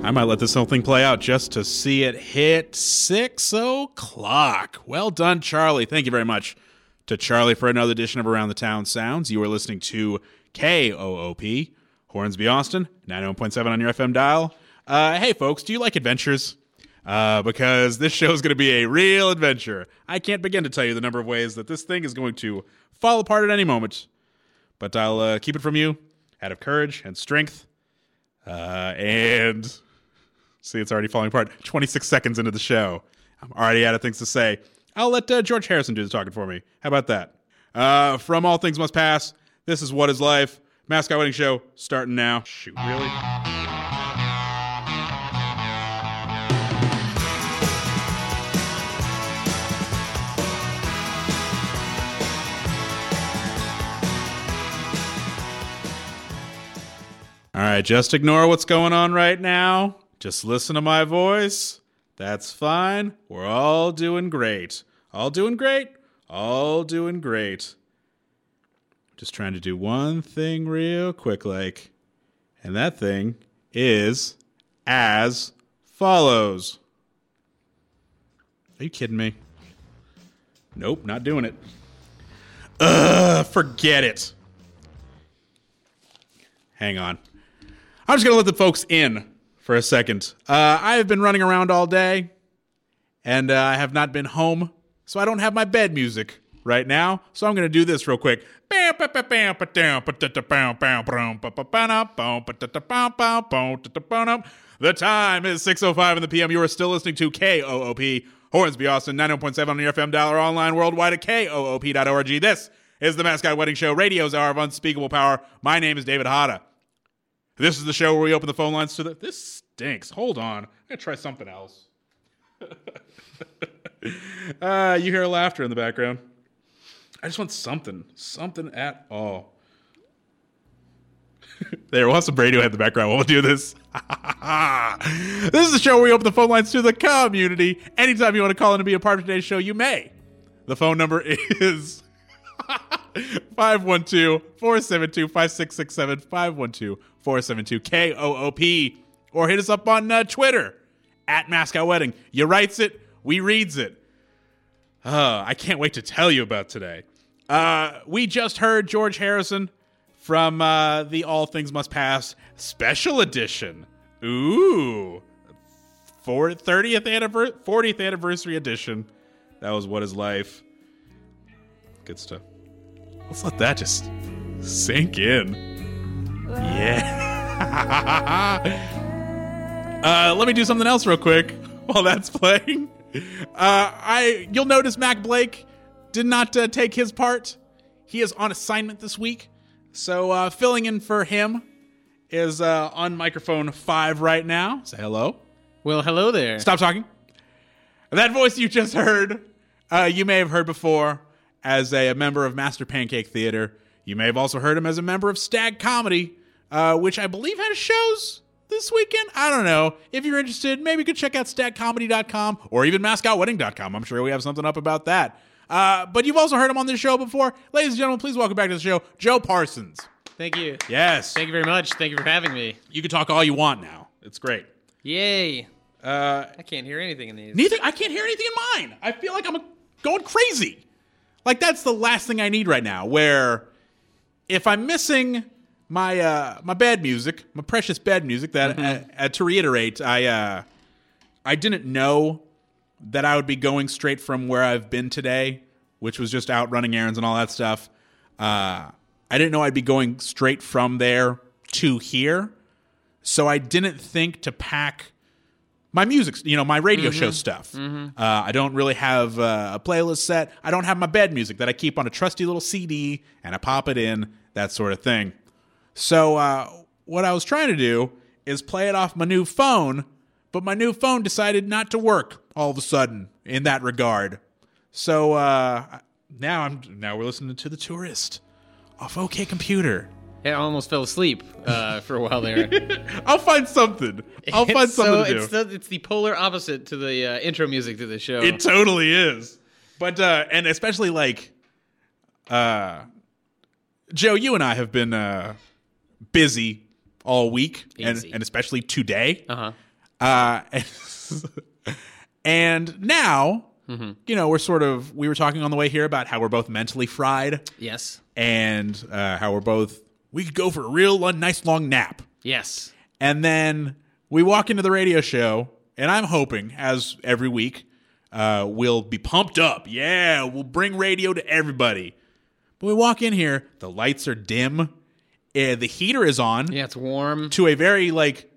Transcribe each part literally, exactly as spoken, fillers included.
I might let this whole thing play out just to see it hit six o'clock. Well done, Charlie. Thank you very much to Charlie for another edition of Around the Town Sounds. You are listening to K O O P, Hornsby, Austin, ninety-one point seven on your F M dial. Uh, hey, folks, do you like adventures? Uh, because this show is going to be a real adventure. I can't begin to tell you the number of ways that this thing is going to fall apart at any moment. But I'll uh, keep it from you out of courage and strength. Uh, and see, it's already falling apart. twenty-six seconds into the show. I'm already out of things to say. I'll let uh, George Harrison do the talking for me. How about that? Uh, from All Things Must Pass, this is What Is Life? Mascot Wedding Show starting now. Shoot, really? All right, just ignore what's going on right now. Just listen to my voice. That's fine. We're all doing great. All doing great. All doing great. Just trying to do one thing real quick, like, and that thing is as follows. Are you kidding me? Nope, not doing it. Ugh, forget it. Hang on. I'm just going to let the folks in for a second. Uh, I have been running around all day, and uh, I have not been home, so I don't have my bed music right now. So I'm going to do this real quick. The time is six oh five in the P M. You are still listening to K O O P, Hornsby, Austin, ninety-one point seven on your F M dial or online worldwide at K O O P dot org. This is the Mascot Wedding Show, radio's hour of unspeakable power. My name is David Hada. This is the show where we open the phone lines to the... This stinks. Hold on. I'm going to try something else. uh, you hear laughter in the background. I just want something. Something at all. There, we'll have some Radiohead in the background while we'll do this. This is the show where we open the phone lines to the community. Anytime you want to call in and be a part of today's show, you may. The phone number is... five one two, four seven two, five six six seven, five one two, four seven two, K O O P, or hit us up on uh, Twitter, at Mascot Wedding. You writes it, we reads it. Uh, I can't wait to tell you about today. Uh, we just heard George Harrison from uh, the All Things Must Pass Special Edition. Ooh. For thirtieth anniversary, fortieth anniversary edition. That was What Is Life. Good stuff. Let's let that just sink in. Yeah. uh, let me do something else real quick while that's playing. Uh, I you'll notice Mac Blake did not uh, take his part. He is on assignment this week, so uh, filling in for him is uh, on microphone five right now. Say hello. Well, hello there. Stop talking. That voice you just heard, uh, you may have heard before. As a, a member of Master Pancake Theater. You may have also heard him as a member of Stag Comedy, uh, which I believe has shows this weekend. I don't know. If you're interested, maybe you could check out stag comedy dot com or even mascot wedding dot com. I'm sure we have something up about that. Uh, but you've also heard him on this show before. Ladies and gentlemen, please welcome back to the show, Joe Parsons. Thank you. Yes. Thank you very much. Thank you for having me. You can talk all you want now. It's great. Yay. Uh, I can't hear anything in these. Neither. I can't hear anything in mine. I feel like I'm going crazy. Like, that's the last thing I need right now, where if I'm missing my uh, my bed music, my precious bed music, that mm-hmm. uh, uh, to reiterate, I uh, I didn't know that I would be going straight from where I've been today, which was just out running errands and all that stuff. Uh, I didn't know I'd be going straight from there to here, so I didn't think to pack my music, you know, my radio mm-hmm. show stuff. Mm-hmm. Uh, I don't really have uh, a playlist set. I don't have my bed music that I keep on a trusty little C D and I pop it in, that sort of thing. So uh, what I was trying to do is play it off my new phone, but my new phone decided not to work all of a sudden in that regard. So uh, now I'm now we're listening to The Tourist off OK Computer. I almost fell asleep uh, for a while there. I'll find something. I'll find it's something so, to do. It's the, it's the polar opposite to the uh, intro music to the show. It totally is. But, uh, and especially like, uh, Joe, you and I have been uh, busy all week, and, and especially today. Uh-huh. Uh, and now, mm-hmm. you know, we're sort of, we were talking on the way here about how we're both mentally fried. Yes. And uh, how we're both, we could go for a real nice long nap. Yes. And then we walk into the radio show, and I'm hoping, as every week, uh, we'll be pumped up. Yeah, we'll bring radio to everybody. But we walk in here, the lights are dim, uh, the heater is on. Yeah, it's warm. To a very, like,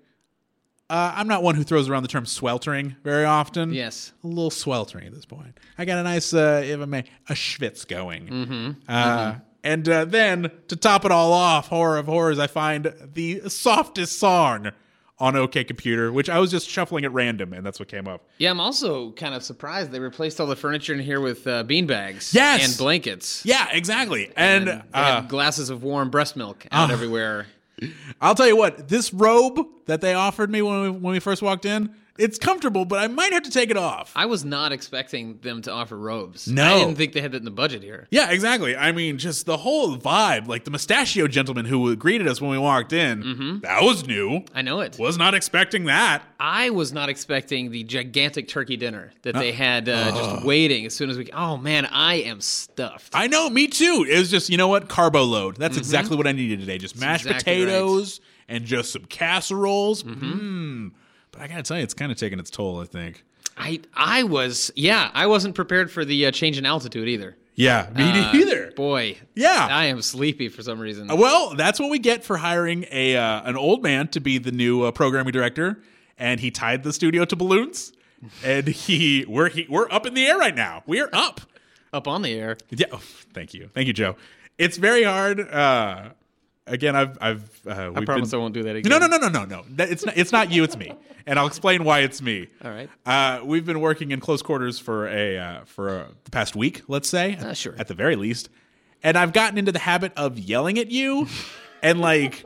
uh, I'm not one who throws around the term sweltering very often. Yes. A little sweltering at this point. I got a nice, uh, if I may, a schwitz going. Mm-hmm. Uh, mm-hmm. And uh, then, to top it all off, horror of horrors, I find the softest song on OK Computer, which I was just shuffling at random, and that's what came up. Yeah, I'm also kind of surprised they replaced all the furniture in here with uh, beanbags yes! and blankets. Yeah, exactly. And, and uh, glasses of warm breast milk out uh, everywhere. I'll tell you what, this robe that they offered me when we, when we first walked in, it's comfortable, but I might have to take it off. I was not expecting them to offer robes. No. I didn't think they had that in the budget here. Yeah, exactly. I mean, just the whole vibe, like the mustachio gentleman who greeted us when we walked in, mm-hmm. that was new. I know it. Was not expecting that. I was not expecting the gigantic turkey dinner that uh, they had uh, uh, just waiting as soon as we... Oh, man, I am stuffed. I know, me too. It was just, you know what? Carbo load. That's mm-hmm. exactly what I needed today. Just That's mashed exactly potatoes right. and just some casseroles. Mm-hmm. Mm. But I gotta tell you, it's kind of taking its toll, I think. I I was, yeah, I wasn't prepared for the uh, change in altitude either. Yeah, me uh, neither. Boy. Yeah. I am sleepy for some reason. Uh, well, that's what we get for hiring a uh, an old man to be the new uh, programming director, and he tied the studio to balloons, and he we're he, we're up in the air right now. We are up. Up on the air. Yeah, oh, thank you. Thank you, Joe. It's very hard... Uh, Again, I've, I've, uh, I promise been... I won't do that again. No, no, no, no, no, no. That, it's not, it's not you, it's me, and I'll explain why it's me. All right. Uh, we've been working in close quarters for a uh, for a, the past week, let's say, uh, sure, at the very least, and I've gotten into the habit of yelling at you, and like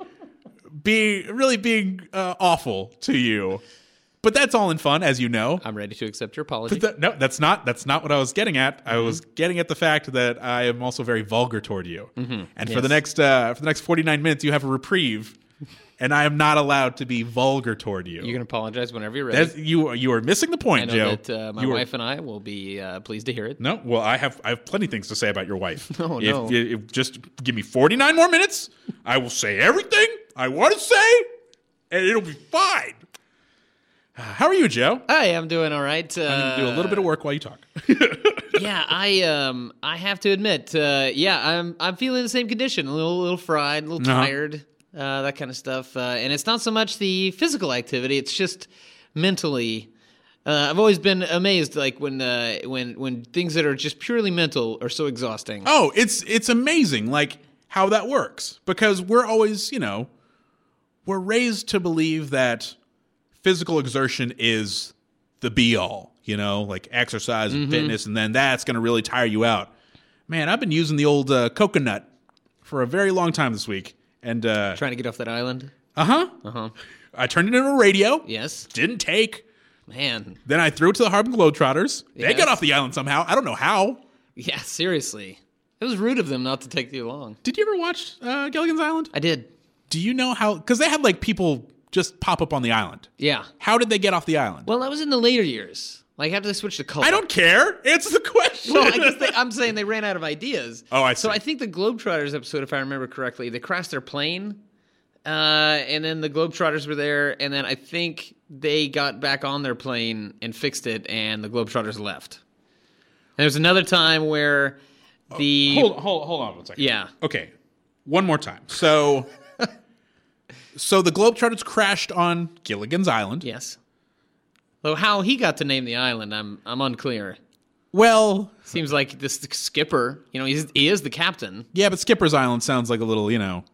being really being uh, awful to you. But that's all in fun, as you know. I'm ready to accept your apology. That, no, that's not that's not what I was getting at. Mm-hmm. I was getting at the fact that I am also very vulgar toward you. Mm-hmm. And yes. for the next uh, for the next forty-nine minutes, you have a reprieve, and I am not allowed to be vulgar toward you. You can apologize whenever you're ready. That's, you you are missing the point, I know Joe. That, uh, my you wife are, and I will be uh, pleased to hear it. No, well, I have I have plenty of things to say about your wife. no, if, no. If, if, just give me forty-nine more minutes. I will say everything I want to say, and it'll be fine. How are you, Joe? Hi, I'm doing all right. Uh, I'm going to do a little bit of work while you talk. yeah, I um, I have to admit, uh, yeah, I'm I'm feeling the same condition, a little, little fried, a little uh-huh. tired, uh, that kind of stuff. Uh, and it's not so much the physical activity; it's just mentally. Uh, I've always been amazed, like when uh, when when things that are just purely mental are so exhausting. Oh, it's it's amazing, like how that works, because we're always, you know, we're raised to believe that physical exertion is the be-all, you know, like exercise and mm-hmm. fitness, and then that's going to really tire you out. Man, I've been using the old uh, coconut for a very long time this week. and uh, Trying to get off that island? Uh-huh. Uh-huh. I turned it into a radio. Yes. Didn't take. Man. Then I threw it to the Harlem Globetrotters. Yes. They got off the island somehow. I don't know how. Yeah, seriously. It was rude of them not to take too long. Did you ever watch uh, Gilligan's Island? I did. Do you know how... Because they had, like, people just pop up on the island. Yeah. How did they get off the island? Well, that was in the later years. Like, after they switched to color. I don't care. Answer the question. Well, I guess they, I'm saying they ran out of ideas. Oh, I see. So I think the Globetrotters episode, if I remember correctly, they crashed their plane, uh, and then the Globetrotters were there, and then I think they got back on their plane and fixed it, and the Globetrotters left. And there's another time where the... Oh, hold, hold, hold on one second. Yeah. Okay. One more time. So... So the Globetrotters crashed on Gilligan's Island. Yes. Though how he got to name the island, I'm I'm unclear. Well, seems like this skipper, you know, he's he is the captain. Yeah, but Skipper's Island sounds like a little, you know.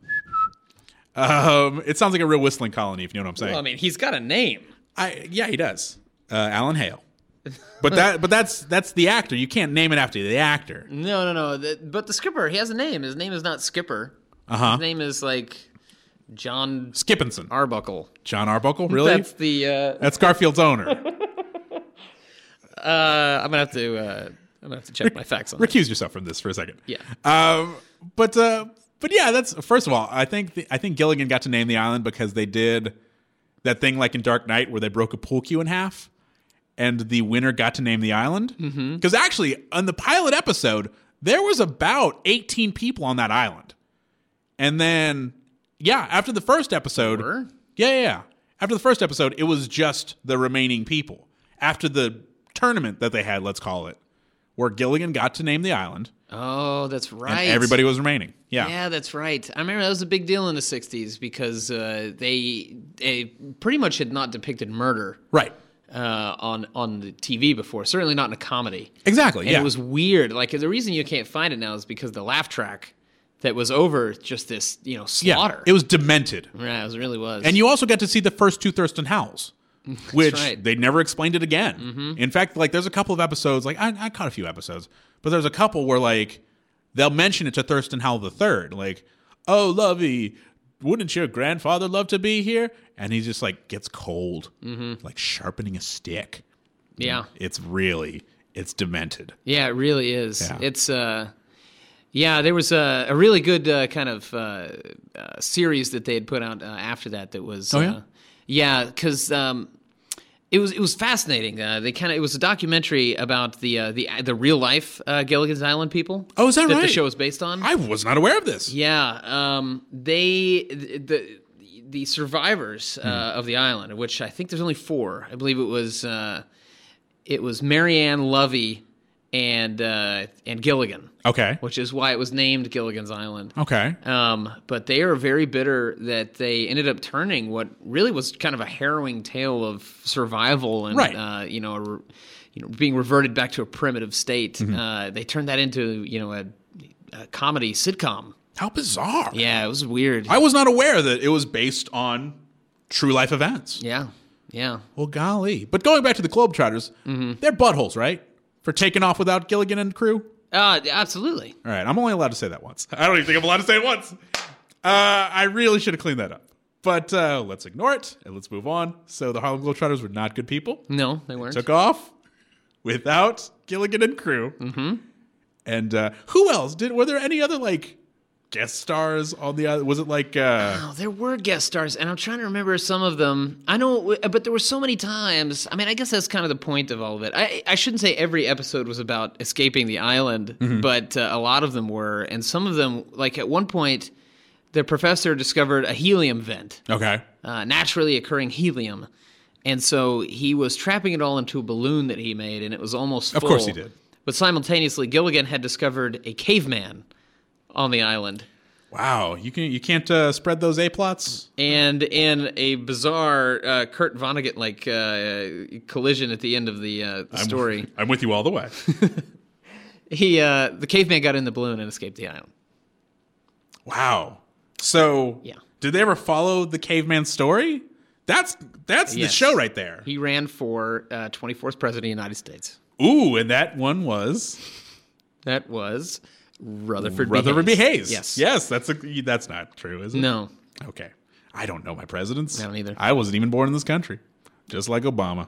Um, it sounds like a real whistling colony, if you know what I'm saying. Well, I mean, he's got a name. I yeah, he does. Uh, Alan Hale. But that but that's that's the actor. You can't name it after the actor. No, no, no. The, but the skipper, he has a name. His name is not Skipper. Uh-huh. His name is like John Skippinson. Arbuckle. John Arbuckle, really? That's the uh, That's Garfield's owner. uh, I'm gonna have to uh, I'm gonna have to check Re- my facts on recuse that. yourself from this for a second. Yeah. Um, but uh, but yeah, that's first of all, I think the, I think Gilligan got to name the island because they did That thing like in Dark Knight where they broke a pool cue in half and the winner got to name the island. Because mm-hmm. actually, on the pilot episode, there was about eighteen people on that island. And then, yeah, after the first episode... Sure. Yeah, yeah, yeah. After the first episode, it was just the remaining people. After the tournament that they had, let's call it, where Gilligan got to name the island. Oh, that's right. And everybody was remaining. Yeah. Yeah, that's right. I remember that was a big deal in the sixties because uh, they, they pretty much had not depicted murder. Right. Uh, on on the T V before, certainly not in a comedy. Exactly, and yeah. It was weird. Like, the reason you can't find it now is because the laugh track that was over just this, you know, slaughter. Yeah, it was demented. Yeah, it really was. And you also got to see the first two Thurston Howells, which right. they never explained it again. Mm-hmm. In fact, like, there's a couple of episodes, like, I, I caught a few episodes, but there's a couple where, like, they'll mention it to Thurston Howell the third, like, oh, Lovey, wouldn't your grandfather love to be here? And he just, like, gets cold, mm-hmm. like sharpening a stick. Yeah. It's really, it's demented. Yeah, it really is. Yeah. It's, uh, yeah, there was a, a really good uh, kind of uh, uh, series that they had put out uh, after that that was, oh, yeah? Uh, yeah, because um, it was it was fascinating. Uh, they kind of it was a documentary about the uh, the the real life uh, Gilligan's Island people. Oh, is that, that right? The show was based on. I was not aware of this. Yeah, um, they the the survivors uh, hmm. of the island, of which I think there's only four. I believe it was uh, it was Marianne Lovey and uh, and Gilligan. Okay. Which is why it was named Gilligan's Island. Okay. Um, but they are very bitter that they ended up turning what really was kind of a harrowing tale of survival and right. uh, you know, a, you know, being reverted back to a primitive state. Mm-hmm. Uh, they turned that into, you know, a, a comedy sitcom. How bizarre. Yeah, it was weird. I was not aware that it was based on true life events. Yeah. Yeah. Well, golly. But going back to the Globetrotters, mm-hmm. they're buttholes, right? For taking off without Gilligan and crew? Uh, absolutely. All right, I'm only allowed to say that once. I don't even think I'm allowed to say it once. Uh, I really should have cleaned that up. But uh, let's ignore it, and let's move on. So the Harlem Globetrotters were not good people. No, they weren't. Took off without Gilligan and crew. Mm-hmm. And uh, who else? Did Were there any other, like, guest stars on the other? Was it like... Uh, oh, there were guest stars, and I'm trying to remember some of them. I know, but there were so many times. I mean, I guess that's kind of the point of all of it. I, I shouldn't say every episode was about escaping the island, mm-hmm. but uh, a lot of them were. And some of them, like at one point, the professor discovered a helium vent. Okay. Uh, naturally occurring helium. And so he was trapping it all into a balloon that he made, and it was almost full. Of course he did. But simultaneously, Gilligan had discovered a caveman on the island. Wow, you can you can't uh, spread those A plots. And in a bizarre uh, Kurt Vonnegut like uh, collision at the end of the, uh, the I'm, story, I'm with you all the way. he uh, the caveman got in the balloon and escaped the island. Wow. So yeah. Did they ever follow the caveman story? That's that's yes. the show right there. He ran for uh, twenty-fourth president of the United States. Ooh, and that one was that was. Rutherford, Rutherford B. B. Hayes. Hayes. Yes. Yes, that's a, that's not true, is it? No. Okay. I don't know my presidents. I don't either. I wasn't even born in this country, just like Obama.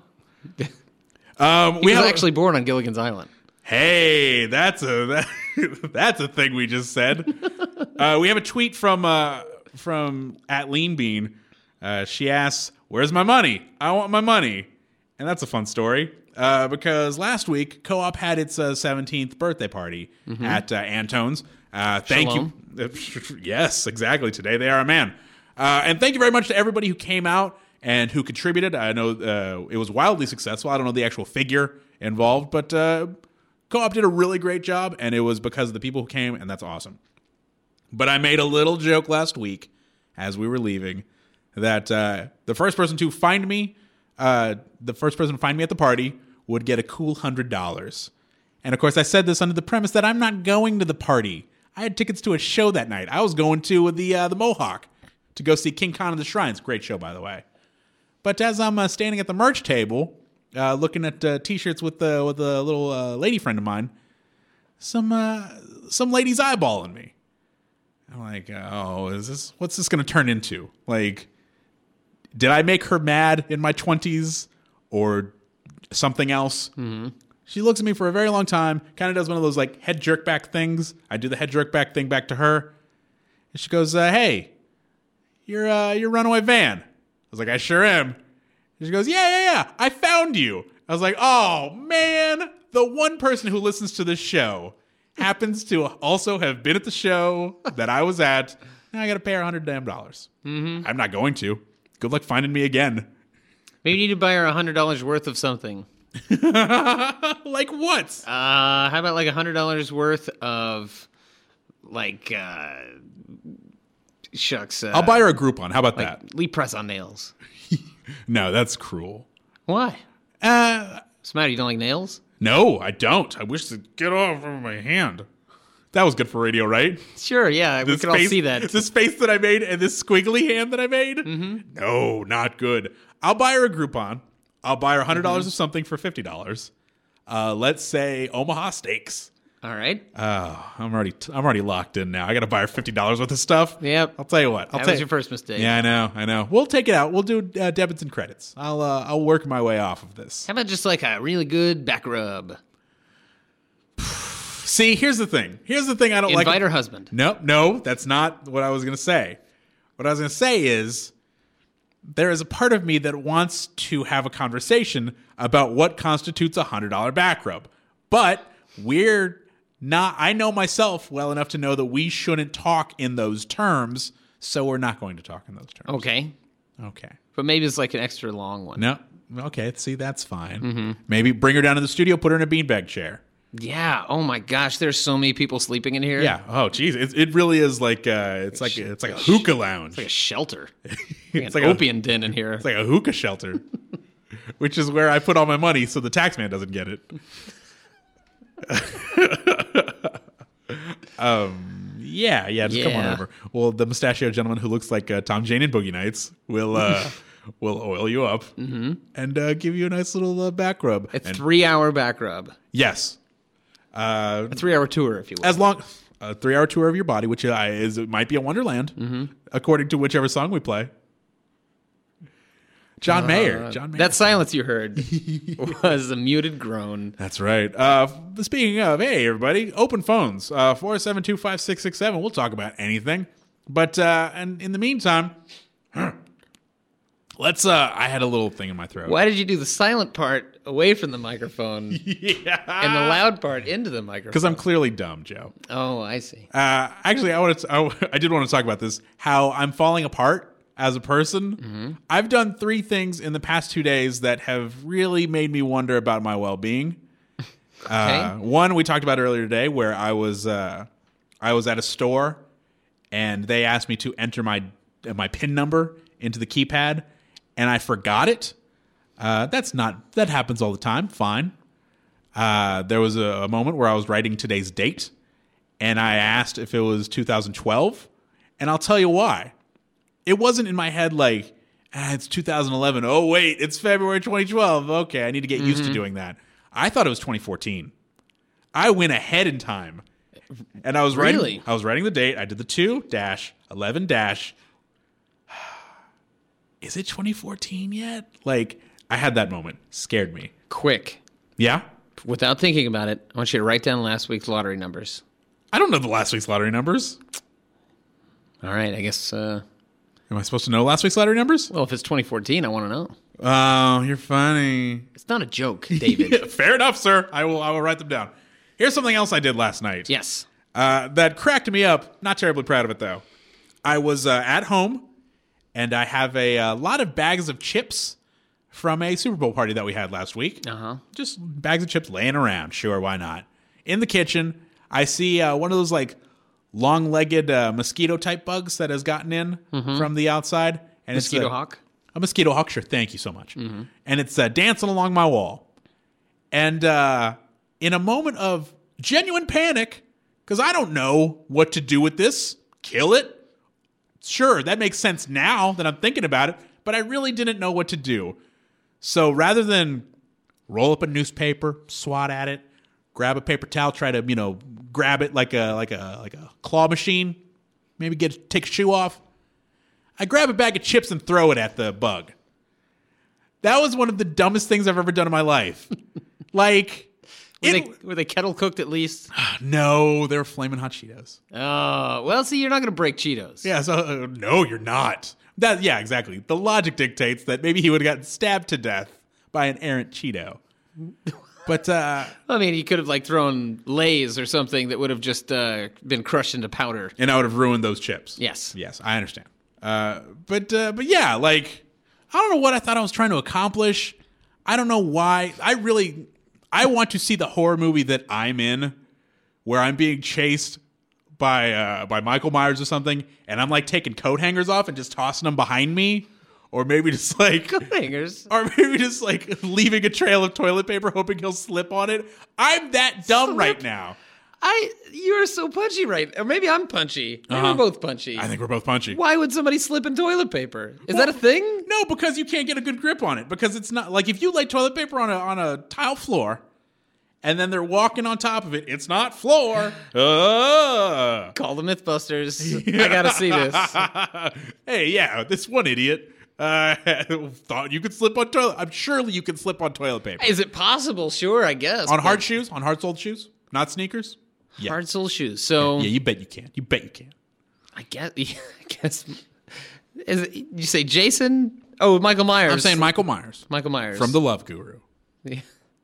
um, we he was have, actually born on Gilligan's Island. Hey, that's a that, that's a thing we just said. uh, we have a tweet from uh, from at Lean Bean. Uh, she asks, "Where's my money? I want my money," and that's a fun story. Uh, because last week, Co-op had its uh, seventeenth birthday party mm-hmm. at uh, Antone's. Uh, thank Shalom. you. Yes, exactly. Today they are a man. Uh, and thank you very much to everybody who came out and who contributed. I know uh, it was wildly successful. I don't know the actual figure involved, but uh, Co-op did a really great job, and it was because of the people who came, and that's awesome. But I made a little joke last week as we were leaving that uh, the first person to find me Uh, the first person to find me at the party would get a cool one hundred dollars. And, of course, I said this under the premise that I'm not going to the party. I had tickets to a show that night. I was going to the uh, the Mohawk to go see King Khan of the Shrines. Great show, by the way. But as I'm uh, standing at the merch table, uh, looking at uh, T-shirts with, uh, with a little uh, lady friend of mine, some uh, some lady's eyeballing me. I'm like, oh, is this what's this going to turn into? Like... Did I make her mad in my twenties or something else? Mm-hmm. She looks at me for a very long time, kind of does one of those like head jerk back things. I do the head jerk back thing back to her. And she goes, uh, hey, your uh, your runaway van. was like, I sure am. And she goes, yeah, yeah, yeah. I found you. I was like, oh, man. The one person who listens to this show happens to also have been at the show that I was at. Now I got to pay her a hundred damn dollars. Mm-hmm. I'm not going to. Good luck finding me again. Maybe you need to buy her a hundred dollars worth of something. Like what? Uh, how about like a hundred dollars worth of, like, uh, shucks. Uh, I'll buy her a Groupon. How about like that? Lee press on nails. No, that's cruel. Why? Uh, What's the matter? You don't like nails? no, I don't. I wish to get off of my hand. That was good for radio, right? Sure, yeah, we This could all face- see that. This face that I made and this squiggly hand that I made? Mm-hmm. No, not good. I'll buy her a Groupon. I'll buy her one hundred dollars Mm-hmm. of something for fifty dollars. Uh, let's say Omaha Steaks. All right. Oh, I'm already I'm already locked in now. I got to buy her fifty dollars worth of stuff. Yep. I'll tell you what. I'll That tell was you- your first mistake. Yeah, I know. I know. We'll take it out. We'll do uh, debits and credits. I'll uh, I'll work my way off of this. How about just like a really good back rub? See, here's the thing. Here's the thing I don't Invite like. her husband. No, no, that's not what I was going to say. What I was going to say is there is a part of me that wants to have a conversation about what constitutes a one hundred dollars back rub. But we're not, I know myself well enough to know that we shouldn't talk in those terms, so we're not going to talk in those terms. Okay. Okay. But maybe it's like an extra long one. No. Okay, see, that's fine. Mm-hmm. Maybe bring her down to the studio, put her in a beanbag chair. Yeah. Oh my gosh, there's so many people sleeping in here. Yeah. Oh, geez. It, it really is like uh, it's like it's like a hookah lounge. It's like a shelter. It's It's like an a- opium den in here. It's like a hookah shelter, which is where I put all my money so the tax man doesn't get it. um, yeah, yeah, just come on Yeah. over. Well, the mustachioed gentleman who looks like uh, Tom Jane in Boogie Nights will uh, will oil you up and uh, give you a nice little uh, back rub. A And- three-hour back rub. yes, uh, A three-hour tour, if you will. as long a three hour tour of your body, which uh, is it might be a wonderland, according to whichever song we play. John Mayer. John Mayer. That silence you heard was a muted groan. That's right. Uh, speaking of, hey, everybody, open phones, uh, four seven two, five six six seven. We'll talk about anything. But uh, and in the meantime, let's, uh, I had a little thing in my throat. Why did you do the silent part away from the microphone Yeah. and the loud part into the microphone? Because I'm clearly dumb, Joe. Oh, I see. Uh, actually, I wanted to, I, I did want to talk about this, how I'm falling apart as a person. Mm-hmm. I've done three things in the past two days that have really made me wonder about my well-being. Uh, one we talked about earlier today, where I was uh, I was at a store and they asked me to enter my my PIN number into the keypad, and I forgot it. Uh, that's not that happens all the time. Fine. Uh, there was a, a moment where I was writing today's date, and I asked if it was two thousand twelve, and I'll tell you why. It wasn't in my head like, ah, it's two thousand eleven. Oh, wait, it's February twenty twelve. Okay, I need to get used to doing that. I thought it was twenty fourteen. I went ahead in time. And I was writing Really? I was writing the date. I did the two dash eleven dash. Is it twenty fourteen yet? Like, I had that moment. Scared me. Quick. Yeah? Without thinking about it, I want you to write down last week's lottery numbers. I don't know the last week's lottery numbers. All right, I guess, uh, Am I supposed to know last week's lottery numbers? well, if it's twenty fourteen, I want to know. Oh, you're funny. It's not a joke, David. Fair enough, sir. I will I will write them down. Here's something else I did last night. Yes. Uh, that cracked me up. Not terribly proud of it, though. I was uh, at home, and I have a, uh lot of bags of chips from a Super Bowl party that we had last week. Uh-huh. Just bags of chips laying around. Sure, why not? In the kitchen, I see uh, one of those, like, long-legged uh, mosquito-type bugs that has gotten in from the outside. And Mosquito it's a, hawk? A mosquito hawk, sure. Thank you so much. And it's uh, dancing along my wall. And uh, in a moment of genuine panic, because I don't know what to do with this, kill it? Sure, that makes sense now that I'm thinking about it, but I really didn't know what to do. So rather than roll up a newspaper, swat at it, grab a paper towel, try to, you know, grab it like a like a like a claw machine, maybe get take a shoe off, I grab a bag of chips and throw it at the bug. That was one of the dumbest things I've ever done in my life. Like, Were, it- they, were they kettle cooked at least? no, they're flaming hot Cheetos. Oh, well, see, you're not going to break Cheetos. Yeah, so uh, no, you're not. That yeah, exactly. The logic dictates that maybe he would have gotten stabbed to death by an errant Cheeto. But uh, I mean, he could have like thrown Lay's or something that would have just uh, been crushed into powder. and I would have ruined those chips. Yes. Yes, I understand. Uh, but uh, but yeah, like I don't know what I thought I was trying to accomplish. I don't know why. I really I want to see the horror movie that I'm in, where I'm being chased by uh, by Michael Myers or something, and I'm like taking coat hangers off and just tossing them behind me, or maybe just like Hangers. or maybe just like leaving a trail of toilet paper, hoping he'll slip on it. I'm that dumb Slip? right now. I you are so punchy, right? Or maybe I'm punchy. Maybe Uh-huh. we're both punchy. I think we're both punchy. Why would somebody slip in toilet paper? Is that a thing? No, because you can't get a good grip on it. Because it's not like if you lay toilet paper on a on a tile floor, and then they're walking on top of it, it's not floor. Uh. Call the MythBusters. I gotta see this. Hey, yeah, this one idiot uh, thought you could slip on toilet. I'm surely you can slip on toilet paper. Is it possible? Sure, I guess. On but hard shoes, on hard soled shoes, not sneakers. Yeah. hard sole shoes. So Yeah, you bet you can. You bet you can. I guess. I guess. Is it, you say Jason? Oh, Michael Myers. I'm saying Michael Myers Michael Myers from the Love Guru. Yeah,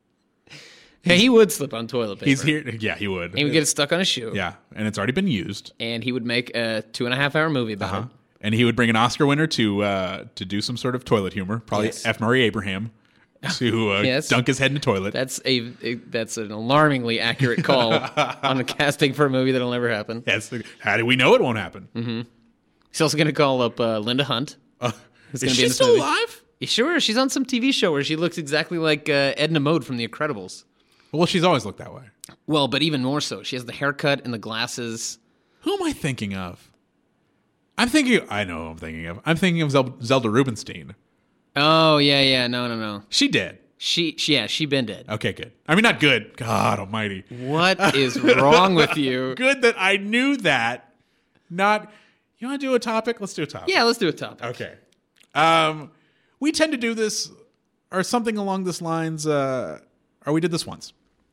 he would slip on toilet paper. He's here. Yeah, he would. He would get it stuck on a shoe. Yeah, and it's already been used. And he would make a two and a half hour movie about Uh-huh. it. And he would bring an Oscar winner to uh, to do some sort of toilet humor, probably Yes. F. Murray Abraham, to uh, Yes. dunk his head in the toilet. That's a, a that's an alarmingly accurate call on the casting for a movie that'll never happen. That's the, how do we know it won't happen? Mm-hmm. He's also going to call up uh, Linda Hunt. Uh, It's is gonna be she in this still movie. alive? You sure? She's on some T V show where she looks exactly like uh, Edna Mode from The Incredibles. Well, she's always looked that way. Well, but even more so. She has the haircut and the glasses. Who am I thinking of? I'm thinking. I know who I'm thinking of. I'm thinking of Zel- Zelda Rubinstein. Oh, yeah, yeah. No, no, no. She did. She, she yeah, she been dead. Okay, good. I mean, not good. God Almighty. What is wrong with you? Good that I knew that. Not. You want to do a topic? Let's do a topic. Yeah, let's do a topic. Okay. Um, we tend to do this or something along this lines. Uh, or we did this once.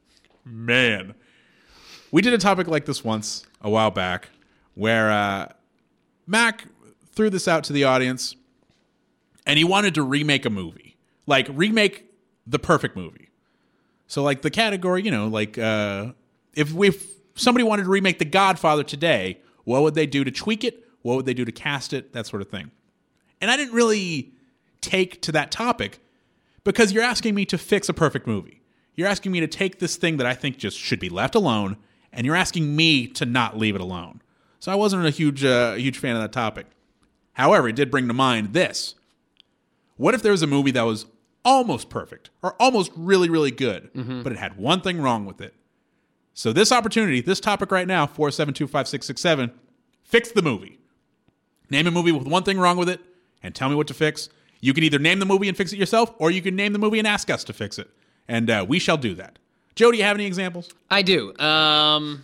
Man, we did a topic like this once a while back, where uh, Mac threw this out to the audience, and he wanted to remake a movie, like remake the perfect movie. So, like the category, you know, like uh, if we if somebody wanted to remake The Godfather today, what would they do to tweak it? What would they do to cast it? That sort of thing. And I didn't really take to that topic because you're asking me to fix a perfect movie. You're asking me to take this thing that I think just should be left alone, and you're asking me to not leave it alone. So I wasn't a huge, uh, huge fan of that topic. However, it did bring to mind this. What if there was a movie that was almost perfect, or almost really, really good, mm-hmm. but it had one thing wrong with it? So this opportunity, this topic right now, four seven two five six six seven, fix the movie. Name a movie with one thing wrong with it, and tell me what to fix. You can either name the movie and fix it yourself, or you can name the movie and ask us to fix it. And uh, we shall do that. Joe, do you have any examples? I do. Um,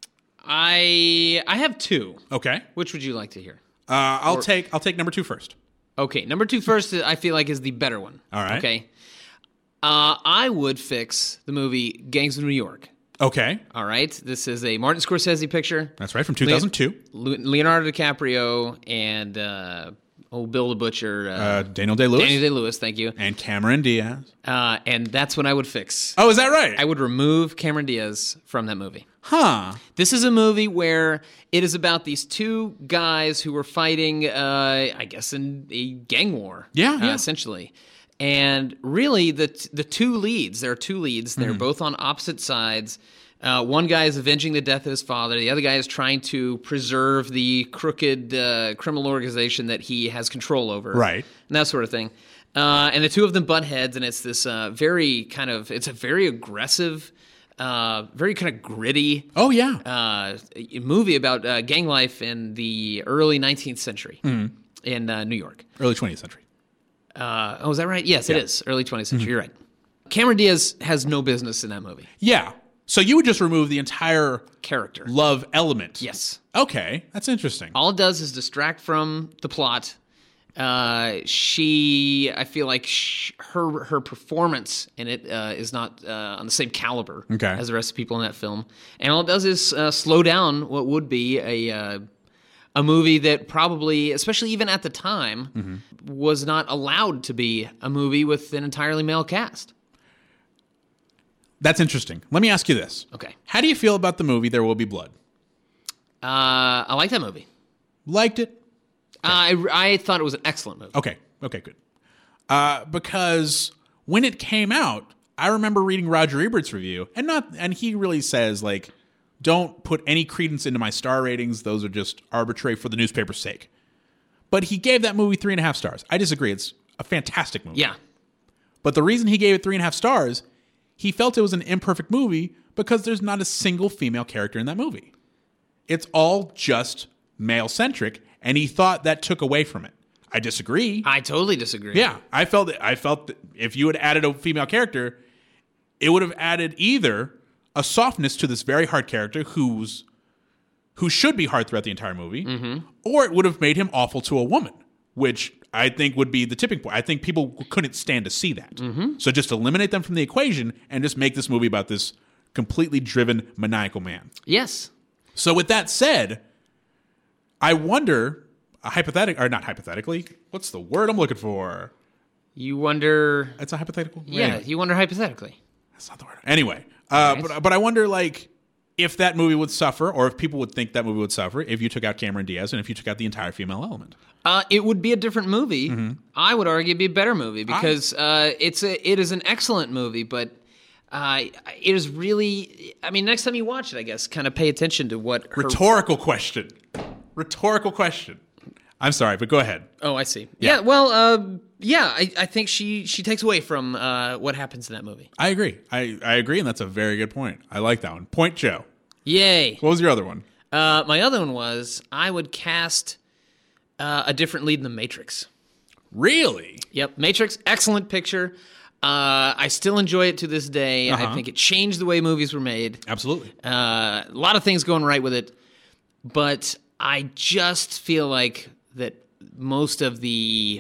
I I have two. Okay. Which would you like to hear? Uh, I'll Or- take I'll take number two first. Okay, number two first, I feel like is the better one. All right. Okay. Uh, I would fix the movie Gangs of New York. Okay. All right. This is a Martin Scorsese picture. That's right, from two thousand two. Le- Leonardo DiCaprio and uh, old Bill the Butcher. Uh, Uh, Daniel Day-Lewis. Daniel Day-Lewis, thank you. And Cameron Diaz. Uh, and that's what I would fix. Oh, is that right? I would remove Cameron Diaz from that movie. huh. This is a movie where it is about these two guys who were fighting, uh, I guess, in a gang war. Yeah, uh, yeah. essentially. And really, the t- the two leads, there are two leads. They're Mm-hmm. both on opposite sides. Uh, one guy is avenging the death of his father. The other guy is trying to preserve the crooked uh, criminal organization that he has control over. Right. And that sort of thing. Uh, and the two of them butt heads, and it's this uh, very kind of, it's a very aggressive, uh, very kind of gritty Oh, yeah. uh, a movie about uh, gang life in the early nineteenth century in uh, New York. Early twentieth century. Uh, oh, is that right? Yes, it is. Early twentieth century. You're right. Cameron Diaz has no business in that movie. Yeah. So you would just remove the entire Character. love element. Yes. Okay. That's interesting. All it does is distract from the plot. Uh, she, I feel like sh- her her performance in it uh, is not uh, on the same caliber Okay. as the rest of the people in that film. And all it does is uh, slow down what would be a uh, a movie that probably, especially even at the time, Mm-hmm. was not allowed to be a movie with an entirely male cast. That's interesting. Let me ask you this. Okay. How do you feel about the movie There Will Be Blood? Uh, I like that movie. Liked it? Uh, I, I thought it was an excellent movie. Okay. Okay, good. Uh, because when it came out, I remember reading Roger Ebert's review, and not, and he really says, like, don't put any credence into my star ratings. Those are just arbitrary for the newspaper's sake. But he gave that movie three and a half stars. I disagree. It's a fantastic movie. Yeah. But the reason he gave it three and a half stars, he felt it was an imperfect movie because there's not a single female character in that movie. It's all just male-centric, and he thought that took away from it. I disagree. I totally disagree. Yeah, I felt that, I felt that if you had added a female character, it would have added either a softness to this very hard character who's who should be hard throughout the entire movie, Mm-hmm. or it would have made him awful to a woman, which I think would be the tipping point. I think people couldn't stand to see that. Mm-hmm. So just eliminate them from the equation and just make this movie about this completely driven, maniacal man. Yes. So with that said, I wonder, uh, hypothetic or not hypothetically, what's the word I'm looking for? You wonder... It's a hypothetical? Yeah, Anyway, you wonder hypothetically. that's not the word. Anyway, uh, Nice. but, but I wonder, like, if that movie would suffer, or if people would think that movie would suffer, if you took out Cameron Diaz and if you took out the entire female element. Uh, it would be a different movie. Mm-hmm. I would argue it'd be a better movie because uh, it's a, it is an excellent movie, but uh, it is really... I mean, next time you watch it, I guess, kind of pay attention to what her... Rhetorical question. Rhetorical question. I'm sorry, but go ahead. Oh, I see. Yeah. Yeah, well, uh, yeah, I, I think she, she takes away from uh, what happens in that movie. I agree. I, I agree, and that's a very good point. I like that one. Point Joe. Yay. What was your other one? Uh, my other one was I would cast uh, a different lead in The Matrix. Really? Yep, Matrix, excellent picture. Uh, I still enjoy it to this day. Uh-huh. I think it changed the way movies were made. Absolutely. Uh, a lot of things going right with it, but I just feel like that most of the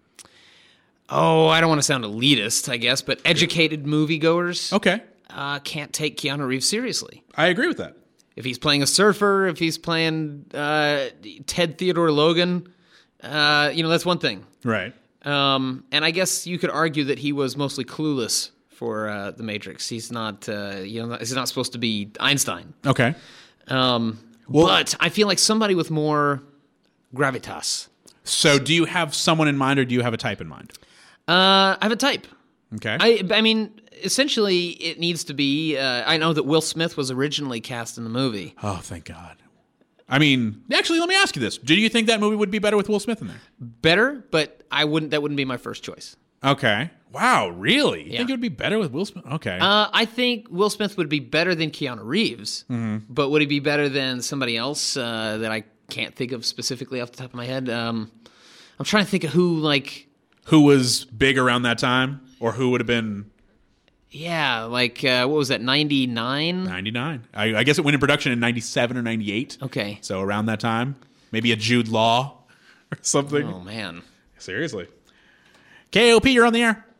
oh, I don't want to sound elitist, I guess, but educated moviegoers Okay. uh, can't take Keanu Reeves seriously. I agree with that. If he's playing a surfer, if he's playing uh, Ted Theodore Logan, uh, you know, that's one thing. Right. Um, and I guess you could argue that he was mostly clueless for uh, The Matrix. He's not, uh, you know, he's not supposed to be Einstein. Okay. Um, Well- but I feel like somebody with more gravitas. So do you have someone in mind or do you have a type in mind? Uh, I have a type. Okay. I, I mean, essentially, it needs to be. Uh, I know that Will Smith was originally cast in the movie. oh, thank God. I mean, actually, let me ask you this. Do you think that movie would be better with Will Smith in there? Better, but I wouldn't. That wouldn't be my first choice. Okay. Wow, really? You Yeah. think it would be better with Will Smith? Okay. Uh, I think Will Smith would be better than Keanu Reeves, Mm-hmm. but would he be better than somebody else uh, that I can't think of specifically off the top of my head? Um, I'm trying to think of who, like, Who was big around that time? Or who would have been yeah, like, uh, what was that, ninety-nine? ninety-nine? I, I guess it went in production in ninety-seven or ninety-eight. Okay. So around that time. Maybe a Jude Law or something. Oh, man. Seriously. K O P, you're on the air.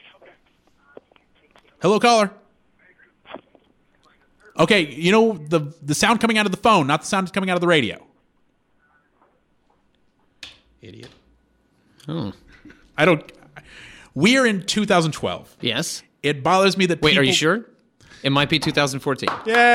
Hello, caller. Okay, you know the the sound coming out of the phone, not the sound coming out of the radio. Idiot. Oh. I don't. We're in two thousand twelve. Yes. It bothers me that Wait, people, are you sure? It might be two thousand fourteen.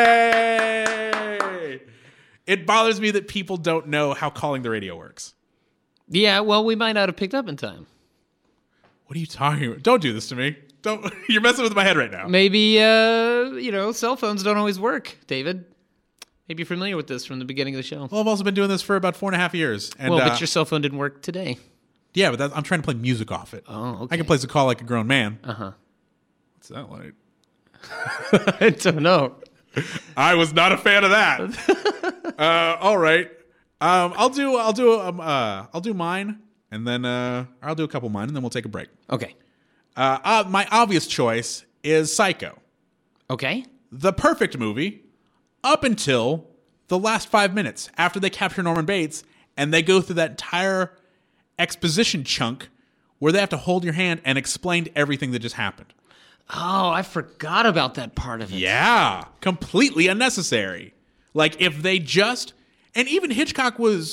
Yay! It bothers me that people don't know how calling the radio works. Yeah, well, we might not have picked up in time. What are you talking about? Don't do this to me. Don't. You're messing with my head right now. Maybe, uh, you know, cell phones don't always work, David. Maybe you're familiar with this from the beginning of the show. Well, I've also been doing this for about four and a half years. And, well, uh, but your cell phone didn't work today. yeah, but that, I'm trying to play music off it. Oh, okay. I can play the call like a grown man. Uh-huh. What's that like? I don't know. I was not a fan of that. uh, all right, um, I'll do. I'll do. Um, uh, I'll do mine, and then uh, I'll do a couple of mine, and then we'll take a break. Okay. Uh, uh, my obvious choice is Psycho, Okay. the perfect movie, up until the last five minutes after they capture Norman Bates, and they go through that entire exposition chunk where they have to hold your hand and explain everything that just happened. Oh, I forgot about that part of it. Yeah, completely unnecessary. Like if they just, and even Hitchcock was,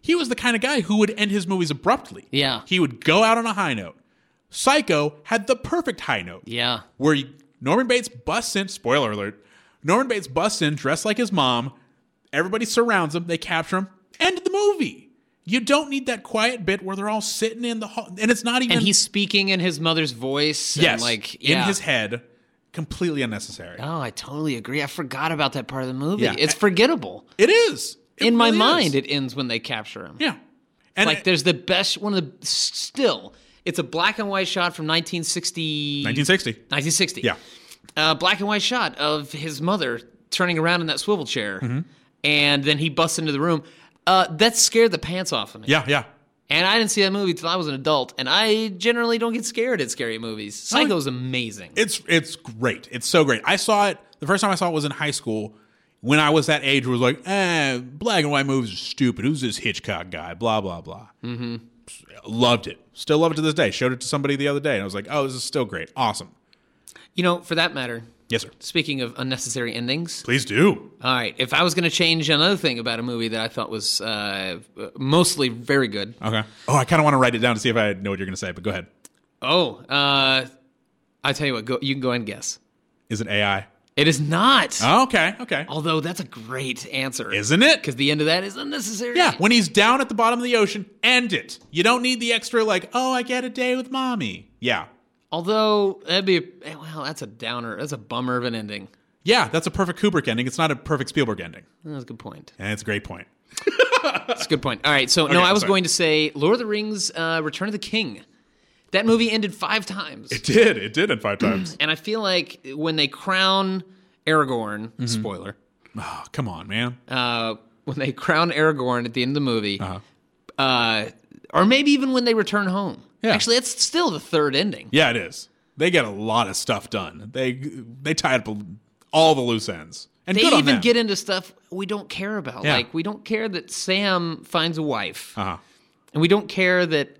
he was the kind of guy who would end his movies abruptly. Yeah. He would go out on a high note. Psycho had the perfect high note. Yeah. Where you, Norman Bates busts in, spoiler alert, Norman Bates busts in dressed like his mom. Everybody surrounds him. They capture him. End of the movie. You don't need that quiet bit where they're all sitting in the hall. And it's not even... And he's speaking in his mother's voice. Yes. And like, in yeah. his head. Completely unnecessary. Oh, I totally agree. I forgot about that part of the movie. Yeah. It's forgettable. It is. It in my really mind, is. it ends when they capture him. Yeah. And like, it, there's the best, one of the, still, it's a black and white shot from nineteen sixty. nineteen sixty. nineteen sixty. Yeah. Uh, black and white shot of his mother turning around in that swivel chair. Mm-hmm. And then he busts into the room. Uh, that scared the pants off of me. Yeah, yeah. And I didn't see that movie until I was an adult. And I generally don't get scared at scary movies. Psycho's amazing. It's it's great. It's so great. I saw it, the first time I saw it was in high school. When I was that age, it was like, eh, black and white movies are stupid. Who's this Hitchcock guy? Blah, blah, blah. Mm-hmm. Loved it. Still love it to this day. Showed it to somebody the other day, and I was like, oh, this is still great. Awesome. You know, for that matter, Yes, sir. speaking of unnecessary endings, Please do. all right, if I was going to change another thing about a movie that I thought was uh, mostly very good. Okay. Oh, I kind of want to write it down to see if I know what you're going to say, but go ahead. Oh, uh, I tell you what, go, you can go ahead and guess. Is it A I? It is not. Oh, okay, okay. Although that's a great answer. Isn't it? Because the end of that is unnecessary. Yeah, when he's down at the bottom of the ocean, end it. You don't need the extra, like, oh, I get a day with mommy. Yeah. Although, that'd be, a, well, that's a downer. That's a bummer of an ending. Yeah, that's a perfect Kubrick ending. It's not a perfect Spielberg ending. That's a good point. And it's a great point. That's a good point. All right, so, no, Okay, I was sorry. going to say Lord of the Rings, uh, Return of the King. That movie ended five times. It did. It did in five times. And I feel like when they crown Aragorn, Mm-hmm. spoiler, Oh, come on, man. uh, when they crown Aragorn at the end of the movie, Uh-huh. uh, or maybe even when they return home. Yeah. Actually, it's still the third ending. Yeah, it is. They get a lot of stuff done. They they tie up all the loose ends. And They good on even them. get into stuff we don't care about. Yeah. Like, we don't care that Sam finds a wife. Uh-huh. And we don't care that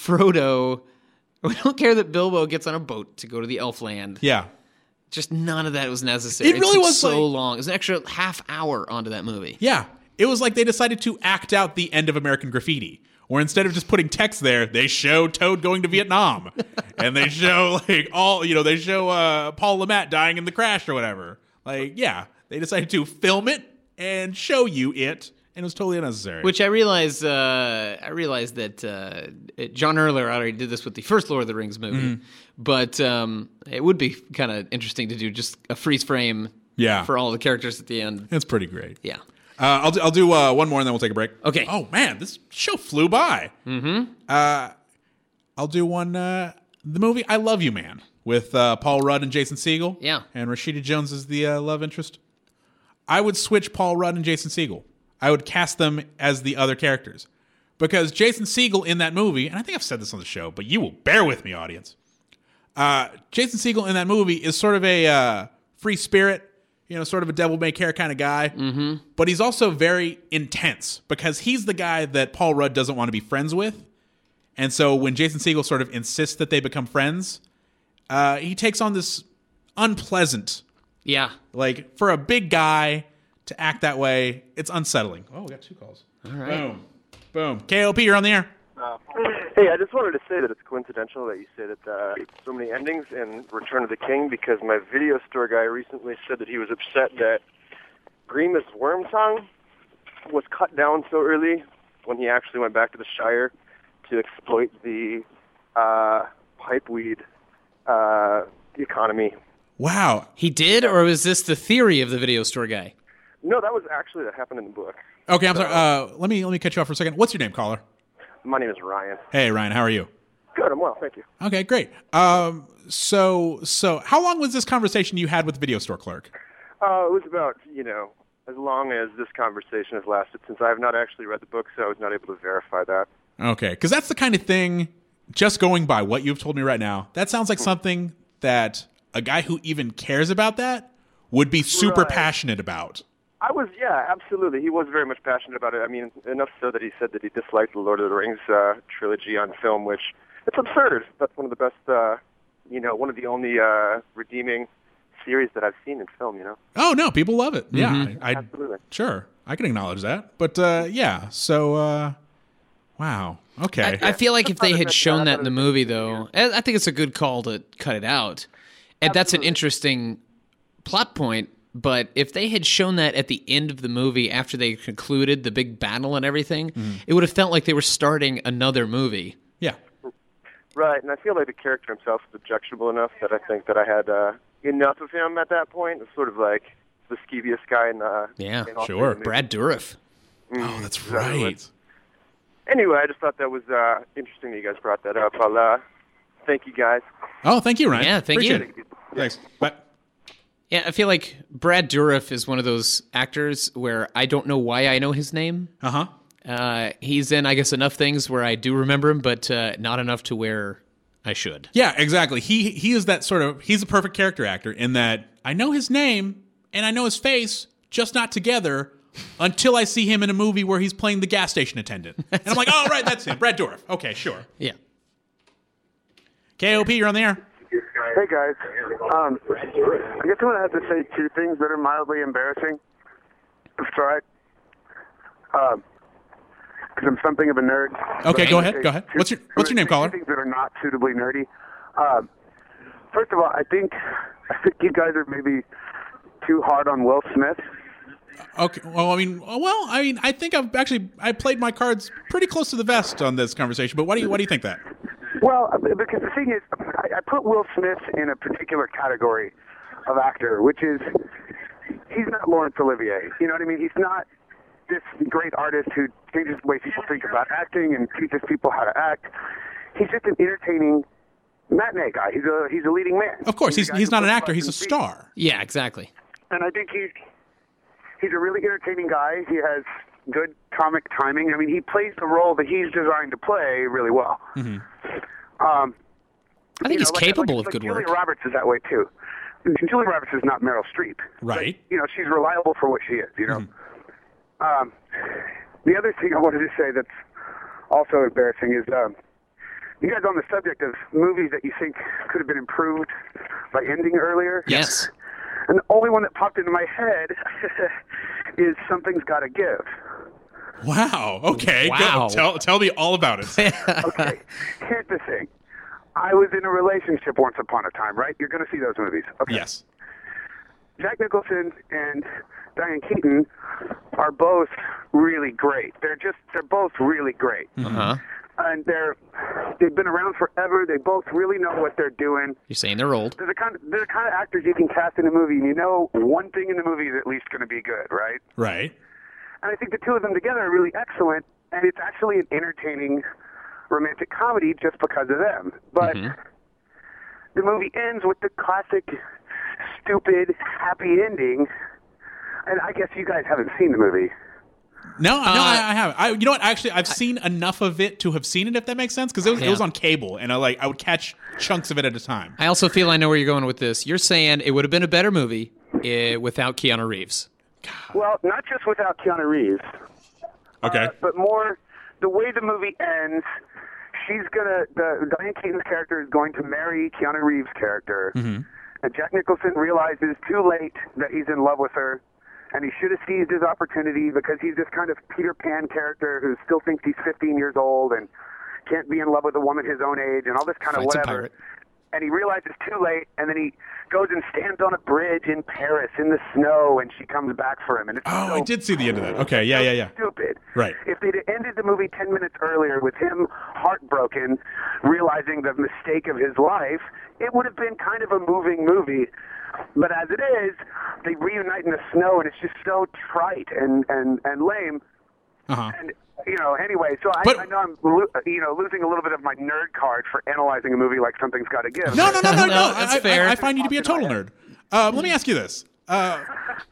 Frodo, we don't care that Bilbo gets on a boat to go to the Elfland. Yeah. Just none of that was necessary. It really took was so like- long. It was an extra half hour onto that movie. Yeah. It was like they decided to act out the end of American Graffiti, where instead of just putting text there, they show Toad going to Vietnam. And they show, like, all, you know, they show uh, Paul Lamette dying in the crash or whatever. Like, yeah. They decided to film it and show you it, and it was totally unnecessary. Which I realized, uh, I realized that uh, it- John Erler already did this with the first Lord of the Rings movie, Mm-hmm. but um, it would be kind of interesting to do just a freeze frame Yeah. for all the characters at the end. It's pretty great. Yeah. Uh, I'll do, I'll do uh, one more and then we'll take a break. Okay. Oh man, this show flew by. Mm-hmm. Uh, I'll do one. Uh, the movie "I Love You, Man" with uh, Paul Rudd and Jason Segel. Yeah. And Rashida Jones is the uh, love interest. I would switch Paul Rudd and Jason Segel. I would cast them as the other characters because Jason Segel in that movie, and I think I've said this on the show, but you will bear with me, audience. Uh, Jason Segel in that movie is sort of a uh, free spirit. You know, sort of a devil may care kind of guy. Mm-hmm. But he's also very intense because he's the guy that Paul Rudd doesn't want to be friends with. And so when Jason Segel sort of insists that they become friends, uh, he takes on this unpleasant, Yeah. like, for a big guy to act that way, it's unsettling. Oh, we got two calls. All right. Boom. Boom. K O P, you're on the air. Hey, I just wanted to say that it's coincidental that you say that uh, so many endings in Return of the King because my video store guy recently said that he was upset that Grimace Wormtongue was cut down so early when he actually went back to the Shire to exploit the uh, pipeweed uh, economy. Wow. He did, or was this the theory of the video store guy? No, that was actually that happened in the book. Okay, I'm sorry. Uh, let me let me cut you off for a second. What's your name, caller? My name is Ryan. Hey, Ryan. How are you? Good, I'm well, thank you. Okay, great. Um, so, so how long was this conversation you had with the video store clerk? Uh, it was about, you know, as long as this conversation has lasted, since I have not actually read the book, so I was not able to verify that. Okay, because that's the kind of thing, just going by what you've told me right now, that sounds like something that a guy who even cares about that would be super Right. passionate about. I was, yeah, absolutely. He was very much passionate about it. I mean, enough so that he said that he disliked the Lord of the Rings uh, trilogy on film, which, it's absurd. That's one of the best, uh, you know, one of the only uh, redeeming series that I've seen in film, you know? Oh, no, people love it. Yeah, I, I Absolutely. sure, I can acknowledge that. But, uh, yeah, so, uh, Wow. Okay. I, I feel like if they had That's shown not that in the movie, yeah. though, I I think it's a good call to cut it out. And that's an Absolutely. interesting plot point. But if they had shown that at the end of the movie after they concluded the big battle and everything, it would have felt like they were starting another movie. yeah. Right, and I feel like the character himself is objectionable enough that I think that I had uh, enough of him at that point. It's sort of like the skeeviest guy in uh, Yeah, in all sure. three of the movies. Brad Dourif. Oh, that's exactly. right. Anyway, I just thought that was uh, interesting that you guys brought that up. I'll uh, thank you guys. Oh, thank you, Ryan. Yeah, thank Appreciate you. it. Thanks. Bye. Yeah, I feel like Brad Dourif is one of those actors where I don't know why I know his name. Uh-huh. Uh, he's in, I guess, enough things where I do remember him, but uh, not enough to where I should. Yeah, exactly. He he is that sort of he's a perfect character actor in that I know his name and I know his face, just not together until I see him in a movie where he's playing the gas station attendant. And I'm like, "Oh, right, that's him. Brad Dourif." Okay, sure. Yeah. K O P, you're on the air. Hey guys, um, I guess I'm gonna have to say two things that are mildly embarrassing. That's all right. Um, because I'm something of a nerd. Okay, So go I'm ahead. gonna Go say ahead. two- What's your I'm what's your gonna name, say caller? two Things that are not suitably nerdy. Um, first of all, I think I think you guys are maybe too hard on Will Smith. Okay. Well, I mean, well, I mean, I think I've actually I played my cards pretty close to the vest on this conversation. But why do you why do you think that? Well, because the thing is, I, I put Will Smith in a particular category of actor, which is he's not Laurence Olivier. You know what I mean? He's not this great artist who changes the way people think about acting and teaches people how to act. He's just an entertaining matinee guy. He's a he's a leading man. Of course, a he's guy he's who not an puts actor. He's a butts in seats. star. Yeah, exactly. And I think he's he's a really entertaining guy. He has good comic timing. I mean, he plays the role that he's designed to play really well. Mm-hmm. Um, I think you he's know, like- capable like- of good like work. Julia Roberts is that way too. Julia Roberts is not Meryl Streep. Right. But, you know, she's reliable for what she is. You know. Mm-hmm. Um, the other thing I wanted to say that's also embarrassing is um, you guys on the subject of movies that you think could have been improved by ending earlier. Yes. And the only one that popped into my head is Something's Gotta Give. Wow. Okay. Wow. Go. Tell tell me all about it. Okay, here's the thing. I was in a relationship once upon a time, right? You're going to see those movies. Okay. Yes. Jack Nicholson and Diane Keaton are both really great. They're just, they're both really great. Uh-huh. And they're, they've been around forever. They both really know what they're doing. You're saying they're old. They're the kind of, they're the kind of actors you can cast in a movie and you know one thing in the movie is at least going to be good, right? Right. And I think the two of them together are really excellent, and it's actually an entertaining romantic comedy just because of them. But the movie ends with the classic, stupid, happy ending, and I guess you guys haven't seen the movie. No, no, Uh, I, I haven't. I, you know what? Actually, I've seen enough of it to have seen it, if that makes sense, because it was, it Yeah. was on cable, and I like I would catch chunks of it at a time. I also feel I know where you're going with this. You're saying it would have been a better movie uh, without Keanu Reeves. Well, not just without Keanu Reeves, Okay. uh, but more the way the movie ends. She's gonna, the Diane Keaton's character is going to marry Keanu Reeves' character, and Jack Nicholson realizes too late that he's in love with her, and he should have seized his opportunity because he's this kind of Peter Pan character who still thinks he's fifteen years old and can't be in love with a woman his own age and all this kind Fights a of whatever. pirate. And he realizes too late, and then he goes and stands on a bridge in Paris in the snow, and she comes back for him. And it's Oh, so I did see the end of that. Okay. Yeah, yeah, yeah. stupid. Right. If they'd ended the movie ten minutes earlier with him heartbroken, realizing the mistake of his life, it would have been kind of a moving movie. But as it is, they reunite in the snow, and it's just so trite and, and, and lame. Uh-huh. And, you know, anyway, so I, But- I know I'm, lo- you know, losing a little bit of my nerd card for analyzing a movie like Something's Gotta Give. No, no, no, no, no. No, that's I, fair. I, I find you to be a total nerd. Uh, let me ask you this. Uh,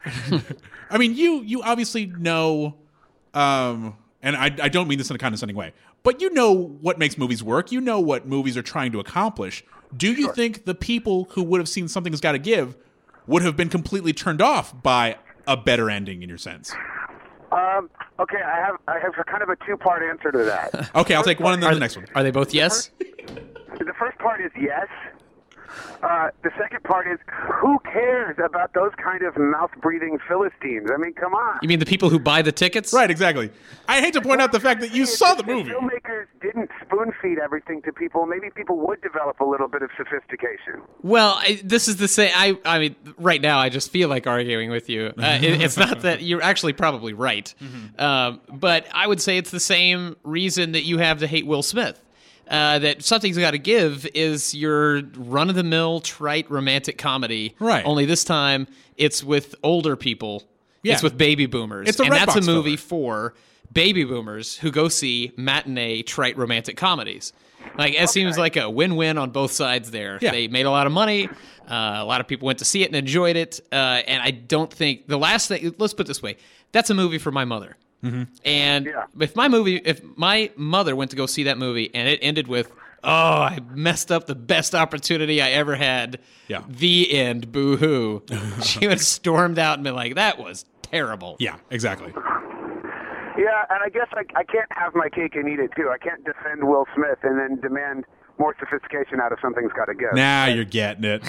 I mean, you you obviously know, um, and I, I don't mean this in a condescending way, but you know what makes movies work. You know what movies are trying to accomplish. Do you think the people who would have seen Something's Gotta Give would have been completely turned off by a better ending, in your sense? Um, okay, I have I have a kind of a two-part answer to that. Okay, I'll take one and then Are, the next one. are they both yes? The first part is yes. Uh, the second part is, who cares about those kind of mouth-breathing Philistines? I mean, come on. You mean the people who buy the tickets? Right, exactly. I hate to point out the fact that you If- saw the if movie. filmmakers didn't spoon-feed everything to people, maybe people would develop a little bit of sophistication. Well, I, this is the same. I, I mean, right now, I just feel like arguing with you. Uh, it, it's not that you're actually probably right, Mm-hmm. um, but I would say it's the same reason that you have to hate Will Smith. Uh, that Something's Got to Give is your run-of-the-mill, trite romantic comedy. Right. Only this time, it's with older people. Yeah. It's with baby boomers. It's a and that's a Redbox movie filler. for baby boomers who go see matinee, trite romantic comedies. Like, it seems like a win-win on both sides there. Yeah. They made a lot of money. Uh, a lot of people went to see it and enjoyed it. Uh, and I don't think the last thing. Let's put it this way: that's a movie for my mother. Mm-hmm. And Yeah. if my movie, if my mother went to go see that movie and it ended with, "Oh, I messed up the best opportunity I ever had," Yeah. the end, boo hoo, she would have stormed out and been like, "That was terrible." Yeah, exactly. Yeah, and I guess I, I can't have my cake and eat it, too. I can't defend Will Smith and then demand more sophistication out of Something's Got to Give. Now you're getting it.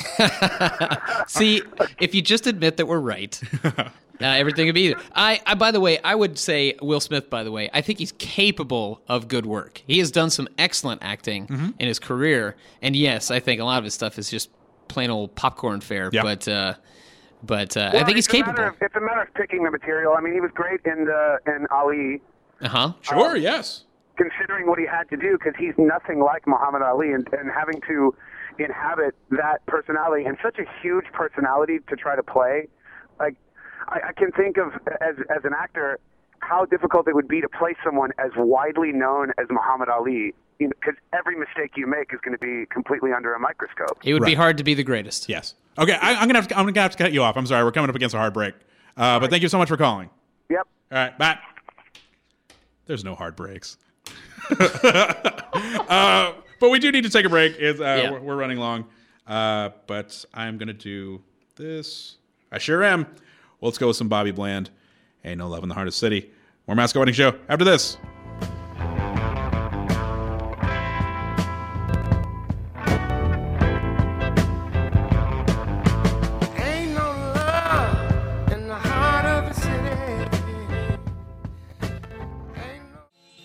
See, if you just admit that we're right, uh, everything would be. I, I, by the way, I would say Will Smith. By the way, I think he's capable of good work. He has done some excellent acting Mm-hmm. in his career, and yes, I think a lot of his stuff is just plain old popcorn fare. Yeah. But, uh, but uh, Well, I think he's it's a matter capable. of- it's a matter of picking the material. I mean, he was great in the in Ali, Uh huh. Sure, yes. considering what he had to do, because he's nothing like Muhammad Ali, and, and having to inhabit that personality and such a huge personality to try to play. Like, I, I can think of, as as an actor, how difficult it would be to play someone as widely known as Muhammad Ali, because every mistake you make is going to be completely under a microscope. It would be Right. hard to be the greatest. Yes. Okay, I, I'm gonna have to, I'm gonna have to cut you off. I'm sorry, we're coming up against a hard break. Uh, but thank you so much for calling. Yep. All right, bye. There's no hard breaks. uh, but we do need to take a break. It's, uh, Yeah. we're, we're running long. Uh, but I'm gonna do this. I sure am. Well, let's go with some Bobby Bland. Ain't No Love in the Heart of the City. More Mascot Wedding Show after this. Ain't no love in the heart of the city. Ain't no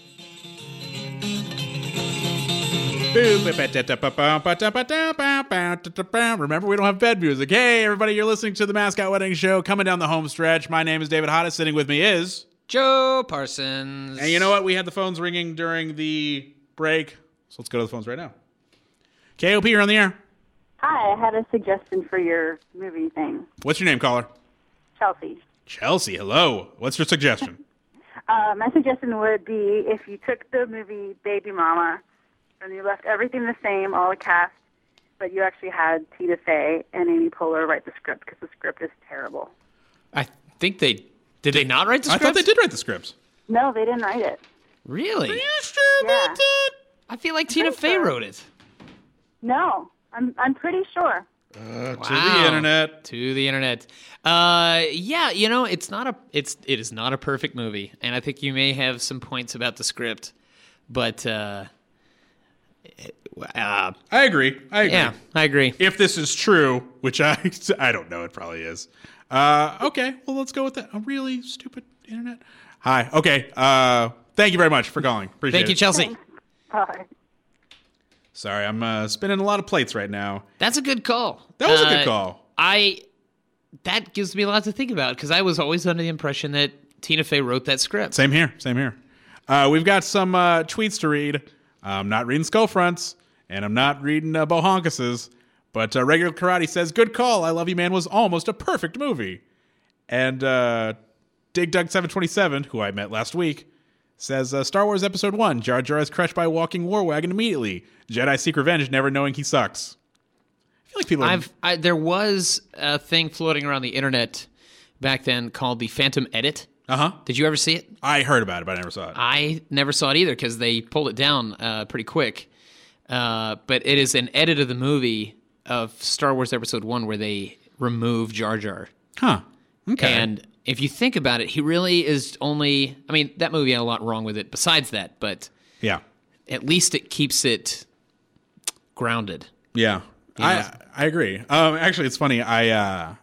Remember, we don't have bed music. Hey, everybody, you're listening to the Mascot Wedding Show coming down the home stretch. My name is David Hoddes. Sitting with me is... Joe Parsons. And you know what? We had the phones ringing during the break. So let's go to the phones right now. K O P, you're on the air. Hi, I had a suggestion for your movie thing. What's your name, caller? Chelsea. Chelsea, hello. What's your suggestion? Uh, my suggestion would be if you took the movie Baby Mama and you left everything the same, all the cast, but you actually had Tina Fey and Amy Poehler write the script because the script is terrible. I think they did. They not write the I script? thought they did write the scripts. No, they didn't write it. Really? Are you sure Yeah. about that? I feel like Tina think Fey so. wrote it. No, I'm I'm pretty sure. Uh, To Wow. the internet. To the internet. Uh, yeah, you know, it's not a it's it is not a perfect movie, and I think you may have some points about the script, but uh, it- uh I agree. I agree. yeah, I agree. If this is true, which I I don't know, it probably is. Uh, okay, well, let's go with that. A really stupid internet. Hi. Okay. Uh, thank you very much for calling. Appreciate Thank you, it. Chelsea. Bye. Sorry, I'm uh, spinning a lot of plates right now. That's a good call. That was a good Uh, call. I that gives me a lot to think about because I was always under the impression that Tina Fey wrote that script. Same here. Same here. Uh, we've got some uh, tweets to read. I'm not reading skull fronts, and I'm not reading uh, bohonkuses. But uh, Regular Karate says, "Good call. I Love You Man was almost a perfect movie." And uh, Dig Dug seven twenty-seven, who I met last week, says, uh, "Star Wars Episode One: Jar Jar is crushed by a walking war wagon immediately. Jedi seek revenge, never knowing he sucks." I feel like people. Are, I've I, there was a thing floating around the internet back then called the Phantom Edit. uh huh. Did you ever see it? I heard about it, but I never saw it. I never saw it either because they pulled it down uh, pretty quick. Uh, but it is an edit of the movie of Star Wars Episode One where they remove Jar Jar. Huh. Okay. And if you think about it, he really is only. I mean, that movie had a lot wrong with it besides that, but yeah. at least it keeps it grounded. Yeah. You know? I I agree. Um, actually, it's funny. I uh,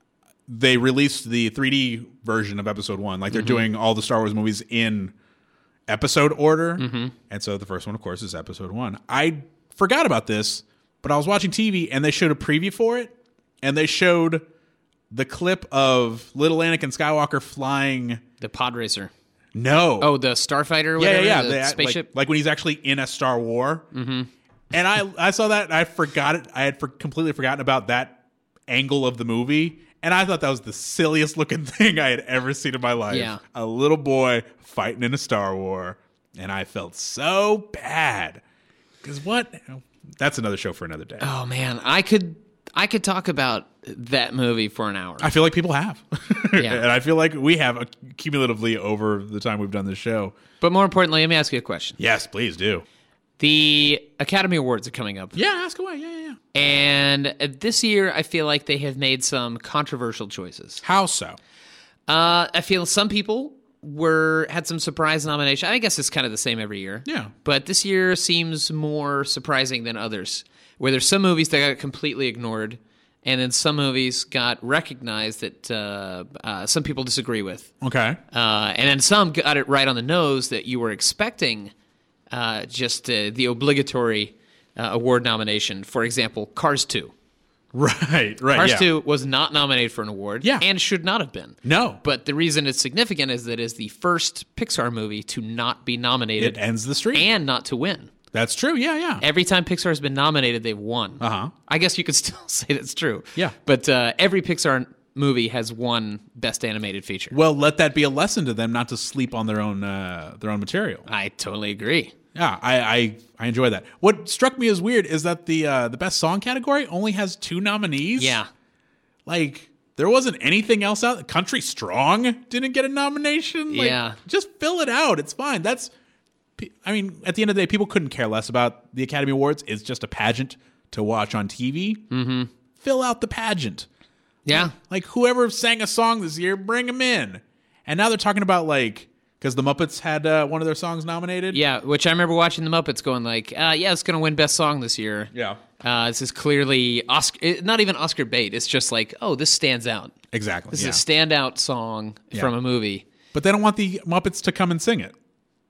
they released the three D version of Episode One. Like they're mm-hmm. doing all the Star Wars movies in episode order, mm-hmm. and so the first one, of course, is Episode One. I forgot about this, but I was watching T V and they showed a preview for it, and they showed the clip of little Anakin Skywalker flying the pod racer. No. Oh, the starfighter. Or yeah, whatever, yeah, yeah. The They, spaceship. Like, like when he's actually in a Star War. Mm-hmm. And I, I saw that. And I forgot it. I had for, completely forgotten about that angle of the movie, and I thought that was the silliest looking thing I had ever seen in my life. Yeah. A little boy fighting in a Star War, and I felt so bad because what? That's another show for another day. Oh man, I could I could talk about that movie for an hour. I feel like people have, yeah. and I feel like we have cumulatively over the time we've done this show. But more importantly, let me ask you a question. Yes, please do. The Academy Awards are coming up. Yeah, ask away. Yeah, yeah, yeah. And this year, I feel like they have made some controversial choices. How so? Uh, I feel some people were had some surprise nomination. I guess it's kind of the same every year. Yeah. But this year seems more surprising than others, where there's some movies that got completely ignored, and then some movies got recognized that uh, uh, some people disagree with. Okay. Uh, and then some got it right on the nose that you were expecting uh, just uh, the obligatory uh, award nomination. For example, Cars two. Right, right. Cars yeah. two was not nominated for an award, Yeah. and should not have been. No. But the reason it's significant is that it is the first Pixar movie to not be nominated It ends the streak. and not to win. That's true. Yeah, yeah. Every time Pixar has been nominated, they've won. Uh-huh. I guess you could still say that's true. Yeah. But uh, every Pixar movie has won Best Animated Feature. Well, let that be a lesson to them not to sleep on their own uh, their own material. I totally agree. Yeah, I, I I enjoy that. What struck me as weird is that the uh, the best song category only has two nominees. Yeah. Like there wasn't anything else out. Country Strong didn't get a nomination. Like, Yeah. just fill it out. It's fine. That's I mean, at the end of the day, people couldn't care less about the Academy Awards. It's just a pageant to watch on T V. Mm-hmm. Fill out the pageant. Yeah. Like whoever sang a song this year, bring them in. And now they're talking about like because the Muppets had uh, one of their songs nominated. Yeah, which I remember watching the Muppets going like, uh, yeah, it's going to win Best Song this year. Yeah. Uh, this is clearly Oscar, it, not even Oscar bait. It's just like, oh, this stands out. Exactly. This yeah. is a standout song Yeah. from a movie. But they don't want the Muppets to come and sing it.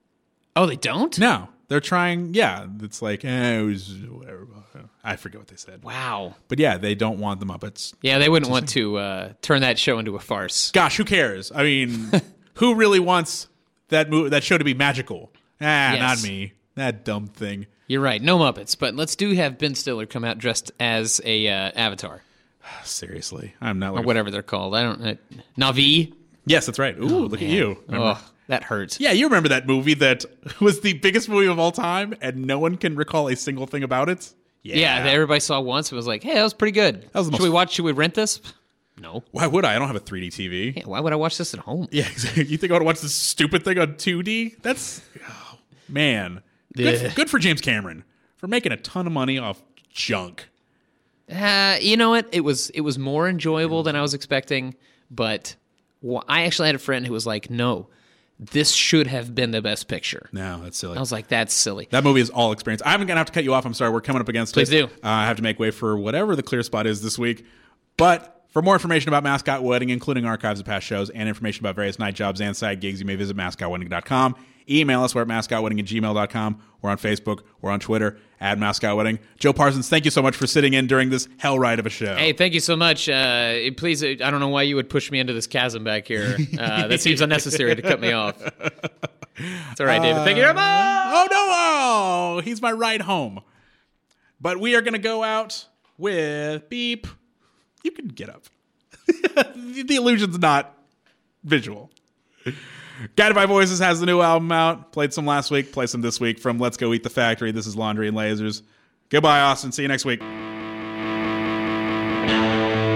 Oh, they don't? No, they're trying. Yeah, it's like eh, it was. Whatever. I forget what they said. Wow. But yeah, they don't want the Muppets. Yeah, they wouldn't want to uh, turn that show into a farce. Gosh, who cares? I mean, who really wants that mo- that show to be magical? Ah, Yes. not me. That dumb thing. You're right, no Muppets, but let's do have Ben Stiller come out dressed as a uh, Avatar Seriously, I'm not. or Looking whatever they're called. I don't. Uh, Navi. Yes, that's right. Ooh, look at you. Remember- Oh, that hurts. Yeah, you remember that movie that was the biggest movie of all time, and no one can recall a single thing about it. Yeah, that everybody saw once and was like, "Hey, that was pretty good. was the should most- we watch? Should we rent this?" No. Why would I? I don't have a three D T V. Yeah, why would I watch this at home? Yeah, exactly. You think I would watch this stupid thing on two D? That's, oh, man. Good, Ugh. good for James Cameron for making a ton of money off junk. Uh, you know what? It was it was more enjoyable than I was expecting, but wh- I actually had a friend who was like, "No, this should have been the best picture." No, that's silly. I was like, "That's silly." That movie is all experience. I'm going to have to cut you off. I'm sorry. We're coming up against Please it. do. Uh, I have to make way for whatever the clear spot is this week. But for more information about Mascot Wedding, including archives of past shows and information about various night jobs and side gigs, you may visit mascot wedding dot com. Email us. We're at mascot wedding at gmail dot com. We're on Facebook. We're on Twitter at Mascot Wedding. Joe Parsons, thank you so much for sitting in during this hell ride of a show. Hey, thank you so much. Uh, please, uh, I don't know why you would push me into this chasm back here. Uh, that seems unnecessary to cut me off. It's all right, David. Thank you very much. Oh, no. Oh, he's my ride home. But we are going to go out with beep. You can get up. The illusion's not visual. Guided by Voices has the new album out. Played some last week. Play some this week from Let's Go Eat the Factory. This is Laundry and Lasers. Goodbye, Austin. See you next week.